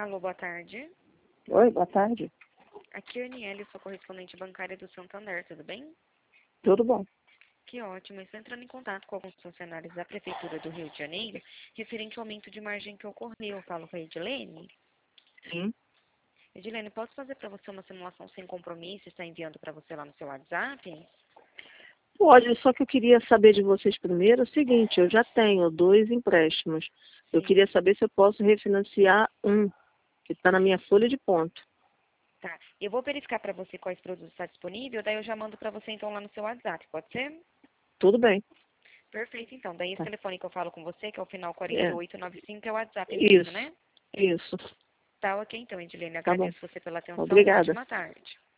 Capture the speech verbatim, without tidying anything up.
Alô, boa tarde. Oi, boa tarde. Aqui é a Aniele, sou correspondente bancária do Santander, tudo bem? Tudo bom? Que ótimo. Estou entrando em contato com alguns funcionários da Prefeitura do Rio de Janeiro, referente ao aumento de margem que ocorreu. Eu falo com a Edilene. Sim. Edilene, posso fazer para você uma simulação sem compromisso e estar enviando para você lá no seu WhatsApp? Pode, só que eu queria saber de vocês primeiro o seguinte, eu já tenho dois empréstimos. Eu Sim. queria saber se eu posso refinanciar um, que está na minha folha de ponto. Tá. Eu vou verificar para você quais produtos está disponível, daí eu já mando para você então lá no seu WhatsApp, pode ser? Tudo bem. Perfeito, então. Daí esse Tá. telefone que eu falo com você, que é o final É. quarenta e oito noventa e cinco, é o WhatsApp mesmo, Isso, né? isso. Tá ok, então, Edilene. Tá bom. Agradeço você pela atenção. Uma Obrigada. ótima tarde.